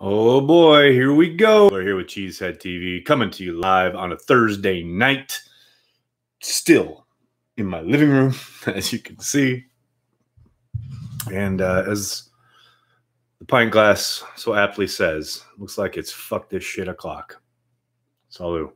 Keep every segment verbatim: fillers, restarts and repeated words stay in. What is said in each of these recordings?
Oh boy, here we go. We're here with Cheesehead T V, coming to you live on a Thursday night. Still in my living room, as you can see. And uh, as the pint glass so aptly says, looks like it's fuck this shit o'clock. Salut.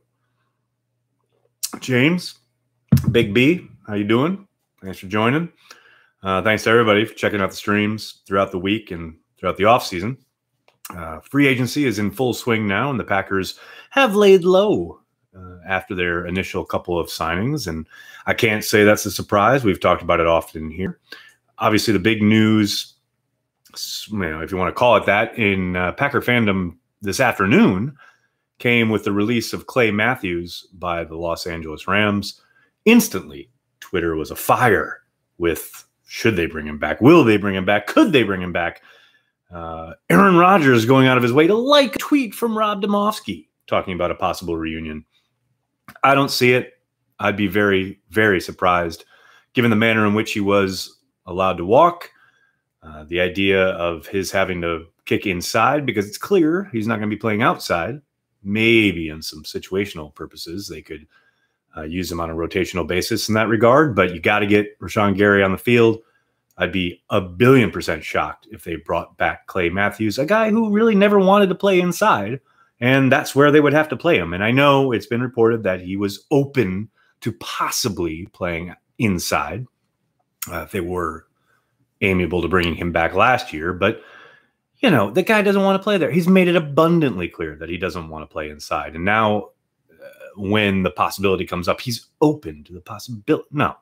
James, Big B, how you doing? Thanks for joining. Uh, thanks to everybody for checking out the streams throughout the week and throughout the off season. Uh, free agency is in full swing now, and the Packers have laid low uh, after their initial couple of signings. And I can't say that's a surprise. We've talked about it often here. Obviously, the big news, you know, if you want to call it that, in uh, Packer fandom this afternoon came with the release of Clay Matthews by the Los Angeles Rams. Instantly, Twitter was afire with, should they bring him back? Will they bring him back? Could they bring him back? Uh, Aaron Rodgers going out of his way to like a tweet from Rob Demovsky talking about a possible reunion. I don't see it. I'd be very, very surprised given the manner in which he was allowed to walk. Uh, the idea of his having to kick inside because it's clear he's not going to be playing outside. Maybe in some situational purposes, they could uh, use him on a rotational basis in that regard, but you got to get Rashawn Gary on the field. I'd be a billion percent shocked if they brought back Clay Matthews, a guy who really never wanted to play inside, and that's where they would have to play him. And I know it's been reported that he was open to possibly playing inside uh, if they were amiable to bringing him back last year. But, you know, the guy doesn't want to play there. He's made it abundantly clear that he doesn't want to play inside. And now uh, when the possibility comes up, he's open to the possibility. No,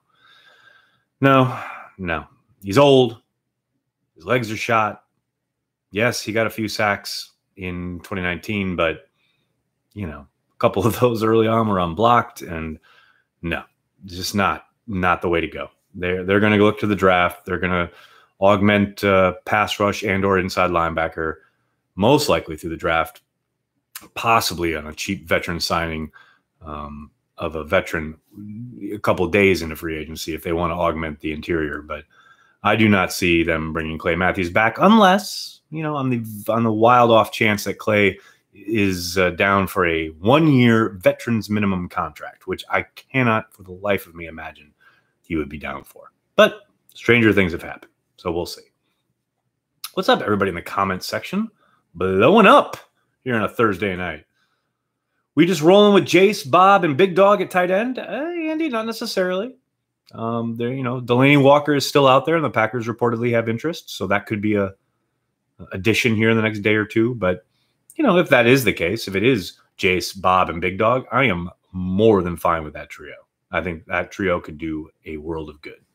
no, no. He's old. His legs are shot. Yes, he got a few sacks in twenty nineteen, but, you know, a couple of those early on were unblocked, and no, just not not the way to go. They're, they're going to look to the draft. They're going to augment uh, pass rush and or inside linebacker, most likely through the draft, possibly on a cheap veteran signing um, of a veteran a couple of days into free agency if they want to augment the interior. But I do not see them bringing Clay Matthews back unless, you know, on the on the wild off chance that Clay is uh, down for a one-year veterans minimum contract, which I cannot for the life of me imagine he would be down for. But stranger things have happened, so we'll see. What's up, everybody in the comments section? Blowing up here on a Thursday night. We just rolling with Jace, Bob, and Big Dog at tight end? Uh, Andy, not necessarily. Um, there, you know, Delaney Walker is still out there, and the Packers reportedly have interest, so that could be a, a addition here in the next day or two. But you know, if that is the case, if it is Jace, Bob, and Big Dog, I am more than fine with that trio. I think that trio could do a world of good.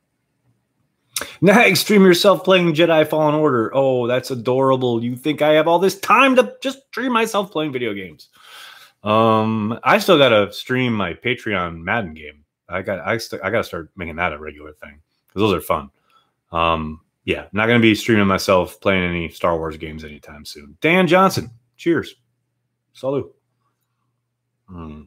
Nag, stream yourself playing Jedi Fallen Order. Oh, that's adorable. You think I have all this time to just stream myself playing video games? Um, I still got to stream my Patreon Madden game. I got I, st I got to start making that a regular thing because those are fun. Um, yeah, not going to be streaming myself playing any Star Wars games anytime soon. Dan Johnson, cheers. Salut. Mm.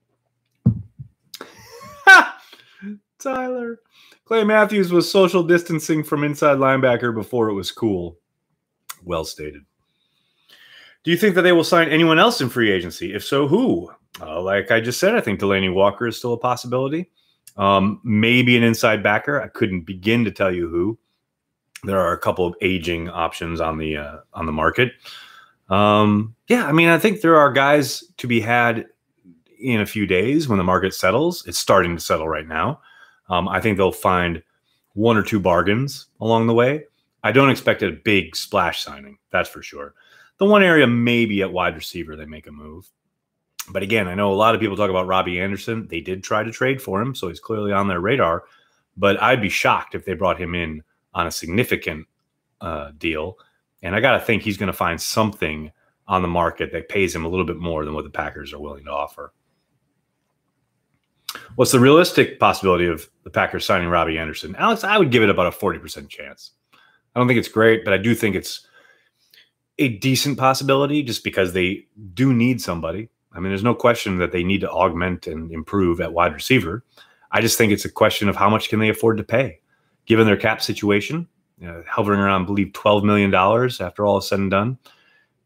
Tyler. Clay Matthews was social distancing from inside linebacker before it was cool. Well stated. Do you think that they will sign anyone else in free agency? If so, who? Uh, like I just said, I think Delaney Walker is still a possibility. Um, maybe an inside backer. I couldn't begin to tell you who. There are a couple of aging options on the uh, on the market. Um, yeah, I mean, I think there are guys to be had in a few days when the market settles. It's starting to settle right now. Um, I think they'll find one or two bargains along the way. I don't expect a big splash signing, that's for sure. The one area maybe at wide receiver they make a move. But again, I know a lot of people talk about Robbie Anderson. They did try to trade for him, so he's clearly on their radar. But I'd be shocked if they brought him in on a significant uh, deal. And I got to think he's going to find something on the market that pays him a little bit more than what the Packers are willing to offer. What's the realistic possibility of the Packers signing Robbie Anderson? Alex, I would give it about a forty percent chance. I don't think it's great, but I do think it's a decent possibility just because they do need somebody. I mean, there's no question that they need to augment and improve at wide receiver. I just think it's a question of how much can they afford to pay, given their cap situation, uh, hovering around, I believe, twelve million dollars after all is said and done.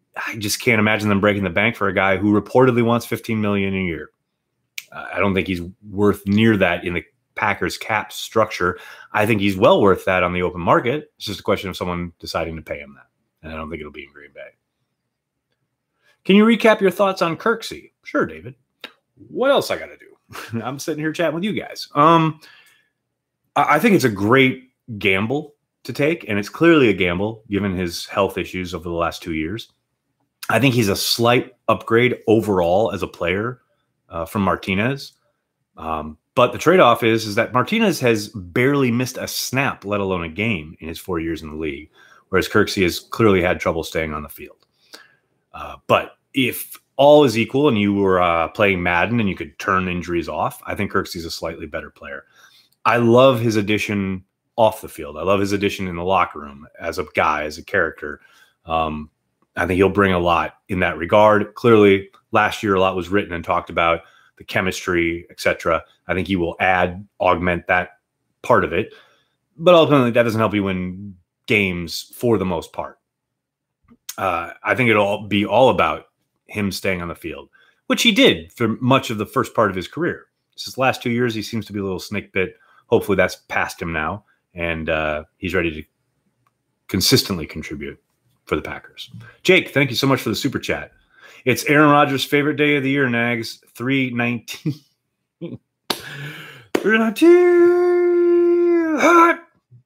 I just can't imagine them breaking the bank for a guy who reportedly wants fifteen million dollars a year. Uh, I don't think he's worth near that in the Packers cap structure. I think he's well worth that on the open market. It's just a question of someone deciding to pay him that. And I don't think it'll be in Green Bay. Can you recap your thoughts on Kirksey? Sure, David. What else I got to do? I'm sitting here chatting with you guys. Um, I think it's a great gamble to take, and it's clearly a gamble given his health issues over the last two years. I think he's a slight upgrade overall as a player uh, from Martinez. Um, but the trade-off is, is that Martinez has barely missed a snap, let alone a game, in his four years in the league, whereas Kirksey has clearly had trouble staying on the field. Uh, but if all is equal and you were uh, playing Madden and you could turn injuries off, I think Kirksey's a slightly better player. I love his addition off the field. I love his addition in the locker room as a guy, as a character. Um, I think he'll bring a lot in that regard. Clearly, last year a lot was written and talked about the chemistry, et cetera. I think he will add, augment that part of it. But ultimately, that doesn't help you win games for the most part. Uh, I think it'll be all about him staying on the field, which he did for much of the first part of his career. His last two years, he seems to be a little snake bit. Hopefully that's past him now, and uh, he's ready to consistently contribute for the Packers. Jake, thank you so much for the super chat. It's Aaron Rodgers' favorite day of the year, Nags. three nineteen. three nineteen. Hot.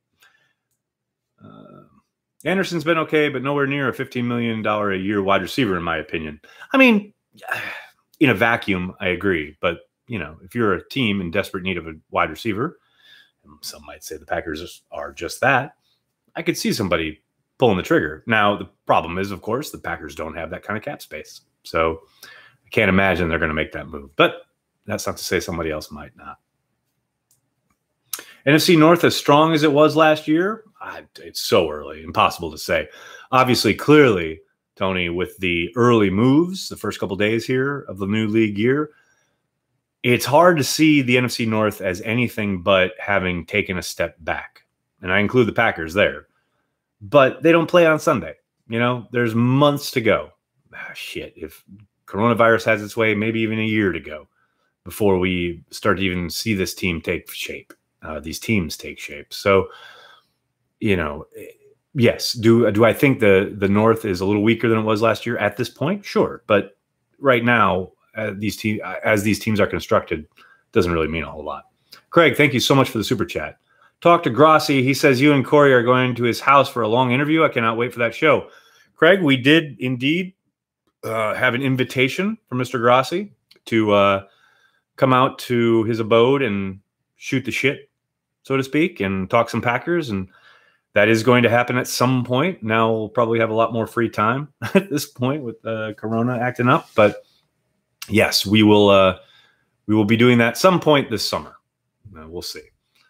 Uh, Anderson's been okay, but nowhere near a fifteen million dollars a year wide receiver, in my opinion. I mean, in a vacuum, I agree. But, you know, if you're a team in desperate need of a wide receiver, some might say the Packers are just that, I could see somebody pulling the trigger. Now, the problem is, of course, the Packers don't have that kind of cap space. So I can't imagine they're going to make that move. But that's not to say somebody else might not. N F C North as strong as it was last year? I, it's so early. Impossible to say. Obviously, clearly, Tony, with the early moves, the first couple days here of the new league year, it's hard to see the N F C North as anything but having taken a step back. And I include the Packers there. But they don't play on Sunday. You know, there's months to go. Ah, shit, if coronavirus has its way, maybe even a year to go before we start to even see this team take shape, uh, these teams take shape. So, you know, yes, do do I think the, the North is a little weaker than it was last year at this point? Sure. But right now, uh, these te- as these teams are constructed, doesn't really mean a whole lot. Craig, thank you so much for the super chat. Talk to Grossi. He says you and Corey are going to his house for a long interview. I cannot wait for that show. Craig, we did indeed uh, have an invitation from Mister Grossi to uh, come out to his abode and shoot the shit, so to speak, and talk some Packers. And that is going to happen at some point. Now we'll probably have a lot more free time at this point with uh, Corona acting up. But yes, we will. Uh, we will be doing that some point this summer. Uh, we'll see.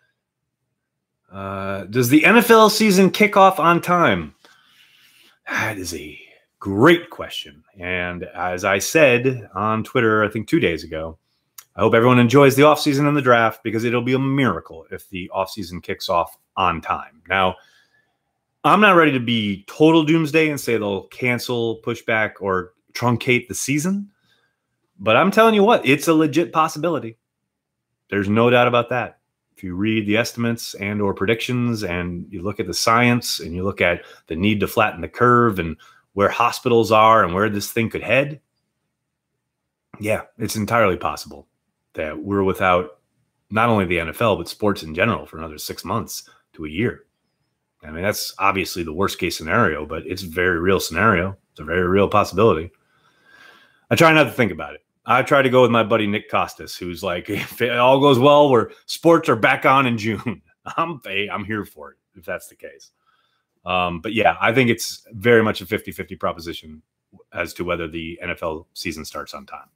Uh, does the N F L season kick off on time? That is a great question. And as I said on Twitter, I think two days ago, I hope everyone enjoys the offseason and the draft because it'll be a miracle if the offseason kicks off on time. Now, I'm not ready to be total doomsday and say they'll cancel, push back, or truncate the season. But I'm telling you what, it's a legit possibility. There's no doubt about that. If you read the estimates and or predictions and you look at the science and you look at the need to flatten the curve and where hospitals are and where this thing could head, yeah, it's entirely possible that we're without not only the N F L, but sports in general for another six months to a year. I mean, that's obviously the worst case scenario, but it's a very real scenario. It's a very real possibility. I try not to think about it. I try to go with my buddy Nick Costas, who's like, if it all goes well, where sports are back on in June, I'm I'm here for it, if that's the case. Um, but yeah, I think it's very much a fifty-fifty proposition as to whether the N F L season starts on time.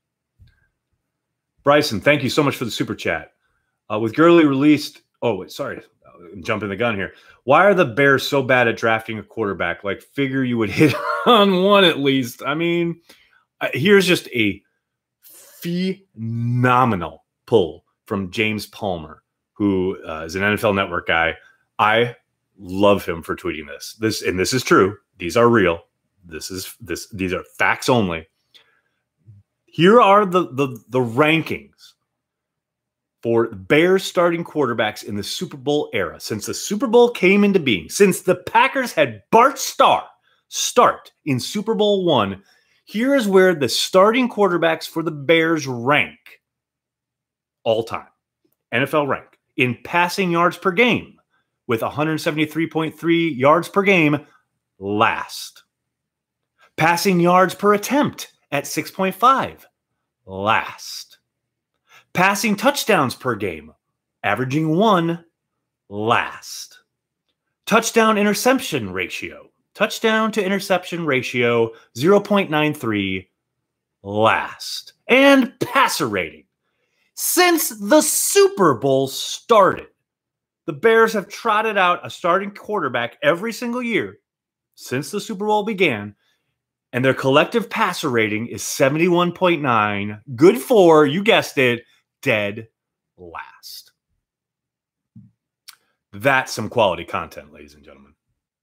Bryson, thank you so much for the super chat. Uh, with Gurley released, oh, wait, sorry, I'm jumping the gun here. Why are the Bears so bad at drafting a quarterback? Like, figure you would hit on one at least. I mean, uh, here's just a phenomenal pull from James Palmer, who uh, is an N F L Network guy. I love him for tweeting this. This and this is true. These are real. this is this. These are facts only. Here are the the the rankings for Bears starting quarterbacks in the Super Bowl era. Since the Super Bowl came into being, since the Packers had Bart Starr start in Super Bowl one, here is where the starting quarterbacks for the Bears rank all time. N F L rank in passing yards per game with one seventy-three point three yards per game, last. Passing yards per attempt at six point five, last. Passing touchdowns per game, averaging one, last. Touchdown interception ratio, touchdown to interception ratio, zero point nine three, last. And passer rating. Since the Super Bowl started, the Bears have trotted out a starting quarterback every single year since the Super Bowl began, and their collective passer rating is seventy-one point nine, good for, you guessed it, dead last. That's some quality content, ladies and gentlemen.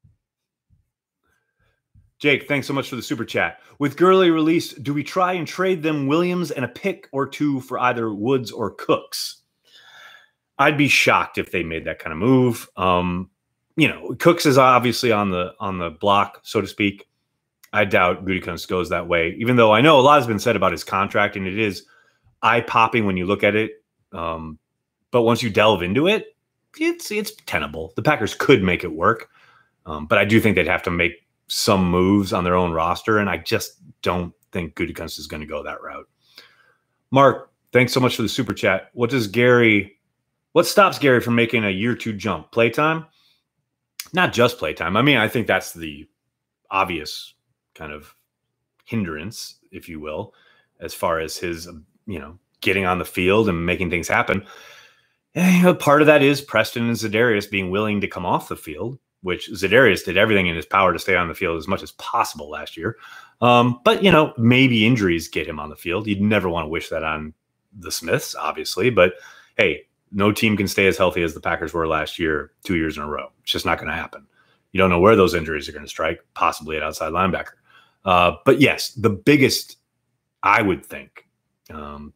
Jake, thanks so much for the super chat. With Gurley released, do we try and trade them Williams and a pick or two for either Woods or Cooks? I'd be shocked if they made that kind of move. Um, you know, Cooks is obviously on the on the block, so to speak. I doubt Gutekunst goes that way, even though I know a lot has been said about his contract, and it is eye-popping when you look at it. Um, but once you delve into it, it's it's tenable. The Packers could make it work, um, but I do think they'd have to make some moves on their own roster, and I just don't think Gutekunst is going to go that route. Mark, thanks so much for the super chat. What does Gary, what stops Gary from making a year two jump? Playtime? Not just playtime. I mean, I think that's the obvious kind of hindrance, if you will, as far as his, you know, getting on the field and making things happen. And, you know, part of that is Preston and Za'Darius being willing to come off the field, which Za'Darius did everything in his power to stay on the field as much as possible last year. Um, but, you know, maybe injuries get him on the field. You'd never want to wish that on the Smiths, obviously. But, hey, no team can stay as healthy as the Packers were last year, two years in a row. It's just not going to happen. You don't know where those injuries are going to strike, possibly at outside linebacker. Uh, but, yes, the biggest, I would think, um,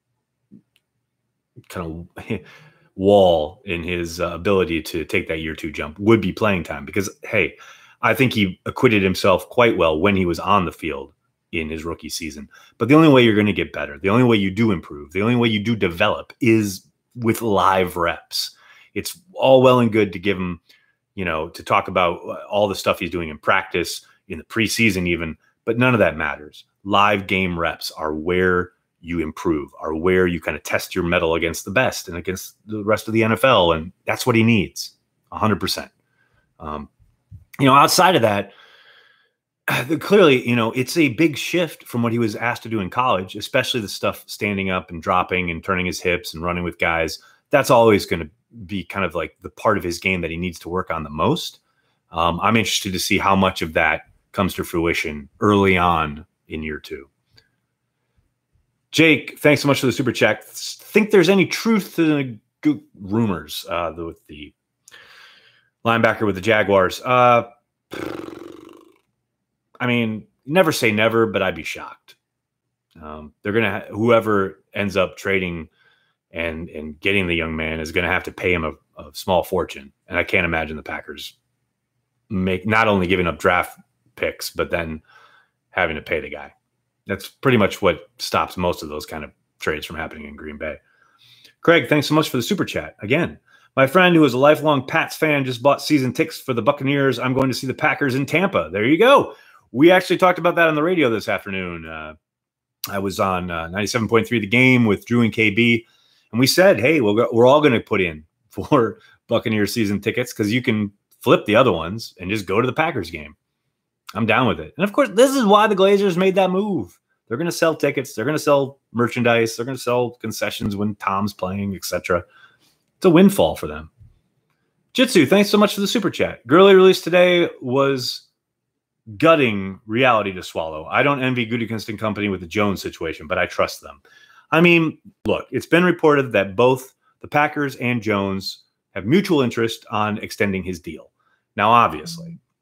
kind of wall in his uh, ability to take that year two jump would be playing time, because, hey, I think he acquitted himself quite well when he was on the field in his rookie season. But the only way you're going to get better, the only way you do improve, the only way you do develop is with live reps. It's all well and good to give him, you know, to talk about all the stuff he's doing in practice, in the preseason even, but none of that matters. Live game reps are where you improve, are where you kind of test your mettle against the best and against the rest of the N F L. And that's what he needs, one hundred percent. Um, you know, outside of that, clearly, you know, it's a big shift from what he was asked to do in college, especially the stuff standing up and dropping and turning his hips and running with guys. That's always going to be kind of like the part of his game that he needs to work on the most. Um, I'm interested to see how much of that comes to fruition early on in year two. Jake, thanks so much for the super chat. Think there's any truth to the rumors uh, with the linebacker with the Jaguars? Uh, I mean, never say never, but I'd be shocked. Um, they're gonna whoever ends up trading and and getting the young man is gonna have to pay him a, a small fortune, and I can't imagine the Packers make not only giving up draft picks but then having to pay the guy. That's pretty much what stops most of those kind of trades from happening in Green Bay. Craig, thanks so much for the super chat. Again, my friend who is a lifelong Pats fan just bought season tickets for the Buccaneers. I'm going to see the Packers in Tampa. There you go. We actually talked about that on the radio this afternoon. Uh, I was on uh, ninety-seven point three The Game with Drew and K B, and we said, hey, we'll go, we're all going to put in for Buccaneers season tickets because you can flip the other ones and just go to the Packers game. I'm down with it. And, of course, this is why the Glazers made that move. They're going to sell tickets. They're going to sell merchandise. They're going to sell concessions when Tom's playing, et cetera. It's a windfall for them. Jitsu, thanks so much for the super chat. Gurley release today was gutting reality to swallow. I don't envy Gutekunst and company with the Jones situation, but I trust them. I mean, look, it's been reported that both the Packers and Jones have mutual interest on extending his deal. Now, obviously,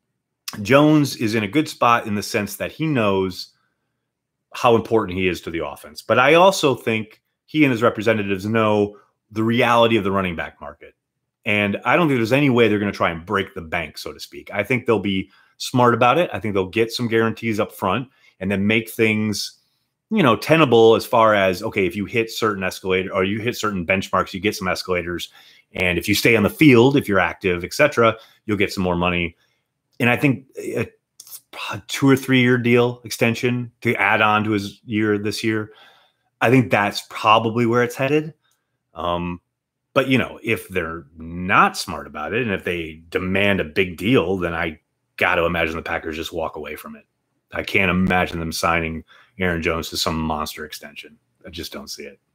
Jones is in a good spot in the sense that he knows how important he is to the offense. But I also think he and his representatives know the reality of the running back market. And I don't think there's any way they're going to try and break the bank, so to speak. I think they'll be smart about it. I think they'll get some guarantees up front and then make things, you know, tenable as far as, okay, if you hit certain escalator or you hit certain benchmarks, you get some escalators. And if you stay on the field, if you're active, et cetera, you'll get some more money. And I think a two or three year deal extension to add on to his year this year, I think that's probably where it's headed. Um, but, you know, if they're not smart about it and if they demand a big deal, then I got to imagine the Packers just walk away from it. I can't imagine them signing Aaron Jones to some monster extension. I just don't see it.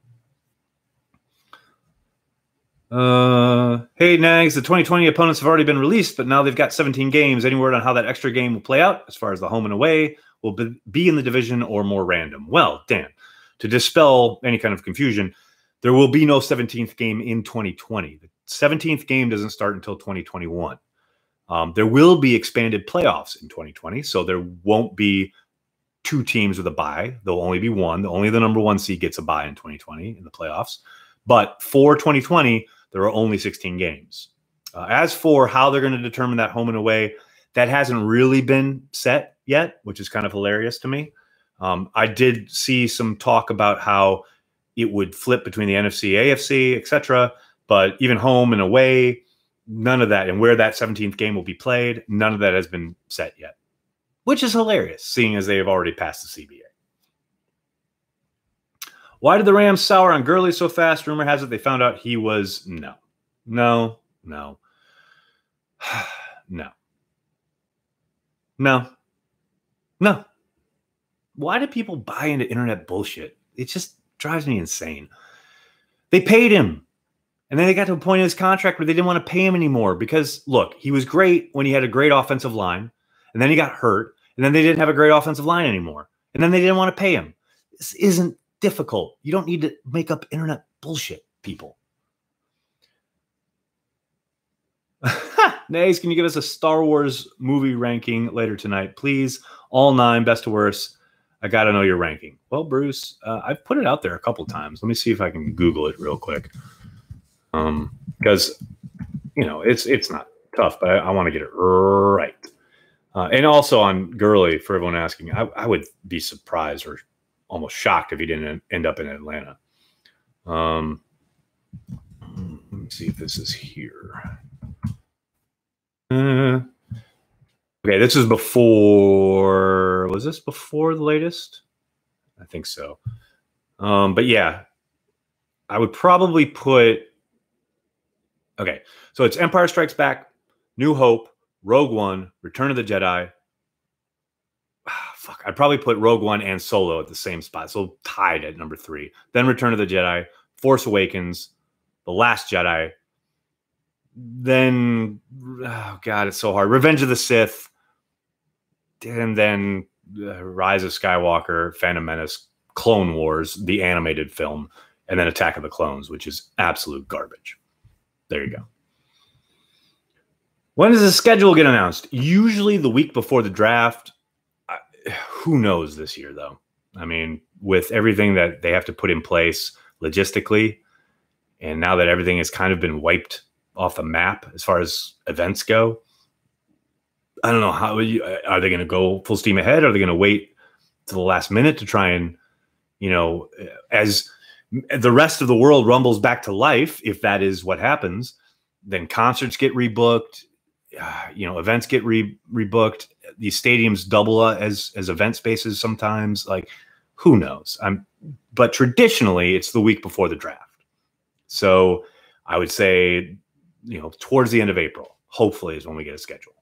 Uh, hey, Nags, the twenty twenty opponents have already been released, but now they've got seventeen games. Any word on how that extra game will play out as far as the home and away will be in the division or more random? Well, Dan, to dispel any kind of confusion, there will be no seventeenth game in twenty twenty. The seventeenth game doesn't start until twenty twenty-one. Um, there will be expanded playoffs in twenty twenty, so there won't be two teams with a bye. There'll only be one. Only the number one seed gets a bye in twenty twenty in the playoffs. But for twenty twenty, there are only sixteen games. Uh, as for how they're going to determine that home and away, that hasn't really been set yet, which is kind of hilarious to me. Um, I did see some talk about how it would flip between the N F C, A F C, et cetera. But even home and away, none of that. And where that seventeenth game will be played, none of that has been set yet, which is hilarious, seeing as they have already passed the C B A. Why did the Rams sour on Gurley so fast? Rumor has it they found out he was no, no, no, no, no, no. Why do people buy into internet bullshit? It just drives me insane. They paid him, and then they got to a point in his contract where they didn't want to pay him anymore because, look, he was great when he had a great offensive line, and then he got hurt, and then they didn't have a great offensive line anymore, and then they didn't want to pay him. This isn't difficult. You don't need to make up internet bullshit, people. Nays, can you give us a Star Wars movie ranking later tonight, please? All nine, best to worst. I got to know your ranking. Well, Bruce, uh, I've put it out there a couple times. Let me see if I can Google it real quick. Um, because, you know, it's it's not tough, but I, I want to get it right. Uh, and also on Gurley, for everyone asking, I, I would be surprised or almost shocked if he didn't end up in Atlanta. Um, let me see if this is here. Uh, okay, this is before. Was this before the latest? I think so. Um, but yeah, I would probably put. Okay, so it's Empire Strikes Back, New Hope, Rogue One, Return of the Jedi. Fuck, I'd probably put Rogue One and Solo at the same spot. So tied at number three. Then Return of the Jedi, Force Awakens, The Last Jedi. Then, oh God, it's so hard. Revenge of the Sith. And then uh, Rise of Skywalker, Phantom Menace, Clone Wars, the animated film, and then Attack of the Clones, which is absolute garbage. There you go. When does the schedule get announced? Usually the week before the draft. Who knows this year, though? I mean, with everything that they have to put in place logistically, and now that everything has kind of been wiped off the map as far as events go, I don't know how are they going to go full steam ahead? Are they going to wait to the last minute to try and, you know, as the rest of the world rumbles back to life, if that is what happens, then concerts get rebooked, uh, you know, events get re rebooked. These stadiums double as as event spaces sometimes. Like, who knows? I'm, but traditionally, it's the week before the draft. So I would say, you know, towards the end of April, hopefully, is when we get a schedule.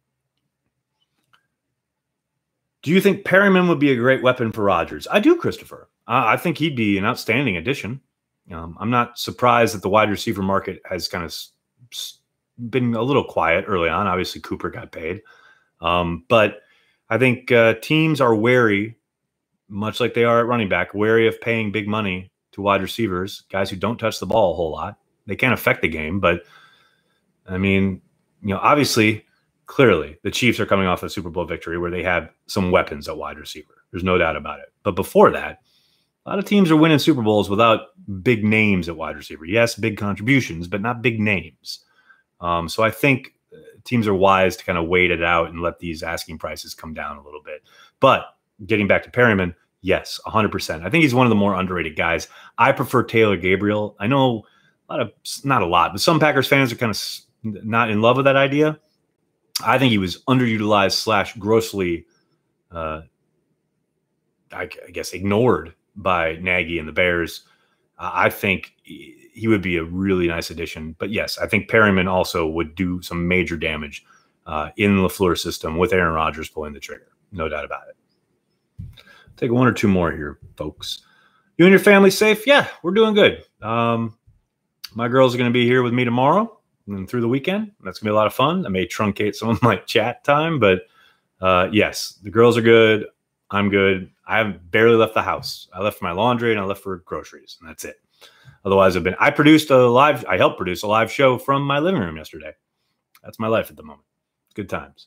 Do you think Perryman would be a great weapon for Rodgers? I do, Christopher. I, I think he'd be an outstanding addition. Um, I'm not surprised that the wide receiver market has kind of been a little quiet early on. Obviously, Cooper got paid. Um, but I think uh, teams are wary, much like they are at running back, wary of paying big money to wide receivers, guys who don't touch the ball a whole lot. They can't affect the game, but I mean, you know, obviously clearly the Chiefs are coming off a Super Bowl victory where they have some weapons at wide receiver. There's no doubt about it. But before that, a lot of teams are winning Super Bowls without big names at wide receiver. Yes, big contributions, but not big names. Um, so I think teams are wise to kind of wait it out and let these asking prices come down a little bit. But getting back to Perryman, yes, one hundred percent. I think he's one of the more underrated guys. I prefer Taylor Gabriel. I know a lot of, not a lot, but some Packers fans are kind of not in love with that idea. I think he was underutilized slash grossly, uh, I, I guess, ignored by Nagy and the Bears. Uh, I think he would be a really nice addition. But yes, I think Perryman also would do some major damage uh, in the LaFleur system with Aaron Rodgers pulling the trigger. No doubt about it. Take one or two more here, folks. You and your family safe? Yeah, we're doing good. Um, my girls are going to be here with me tomorrow and through the weekend. That's going to be a lot of fun. I may truncate some of my chat time, but uh, yes, the girls are good. I'm good. I haven't barely left the house. I left for my laundry and I left for groceries, and that's it. Otherwise, I've been, I produced a live, I helped produce a live show from my living room yesterday. That's my life at the moment. Good times.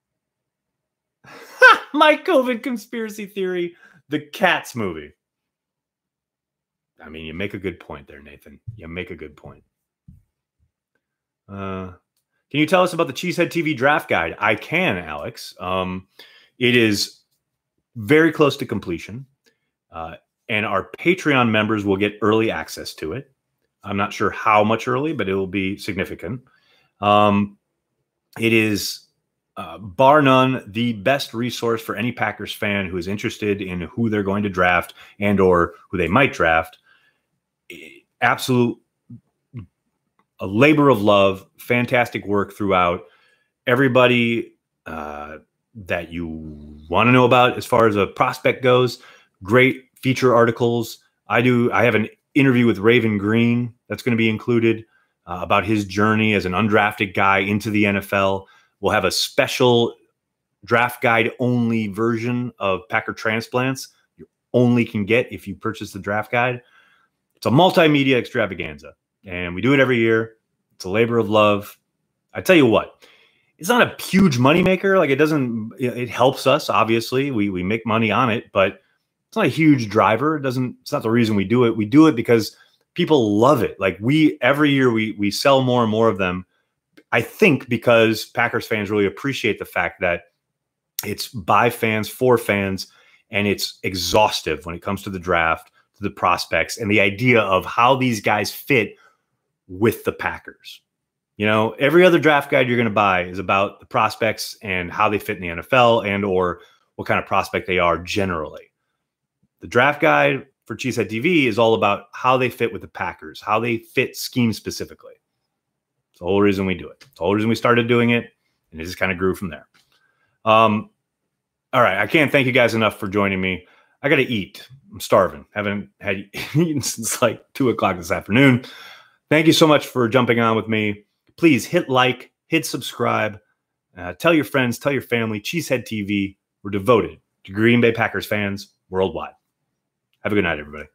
My COVID conspiracy theory, the Cats movie. I mean, you make a good point there, Nathan. You make a good point. Uh, can you tell us about the Cheesehead T V draft guide? I can, Alex. Um, it is very close to completion. Uh, and our Patreon members will get early access to it. I'm not sure how much early, but it will be significant. Um, it is, uh, bar none, the best resource for any Packers fan who is interested in who they're going to draft and or who they might draft. Absolute a labor of love, fantastic work throughout. Everybody uh, that you want to know about as far as a prospect goes, great feature articles. I do. I have an interview with Raven Green that's going to be included uh, about his journey as an undrafted guy into the N F L. We'll have a special draft guide only version of Packer Transplants you only can get if you purchase the draft guide. It's a multimedia extravaganza, and we do it every year. It's a labor of love. I tell you what, it's not a huge moneymaker. Like it doesn't, it helps us. Obviously, we we make money on it, but it's not a huge driver. It doesn't. It's not the reason we do it. We do it because people love it. Like we every year we we sell more and more of them. I think because Packers fans really appreciate the fact that it's by fans for fans, and it's exhaustive when it comes to the draft, to the prospects, and the idea of how these guys fit with the Packers. You know, every other draft guide you're going to buy is about the prospects and how they fit in the N F L and or what kind of prospect they are generally. The draft guide for Cheesehead T V is all about how they fit with the Packers, how they fit scheme specifically. It's the whole reason we do it. It's the whole reason we started doing it, and it just kind of grew from there. Um, all right, I can't thank you guys enough for joining me. I got to eat. I'm starving. Haven't had eaten since like two o'clock this afternoon. Thank you so much for jumping on with me. Please hit like, hit subscribe, uh, tell your friends, tell your family. Cheesehead T V. We're devoted to Green Bay Packers fans worldwide. Have a good night, everybody.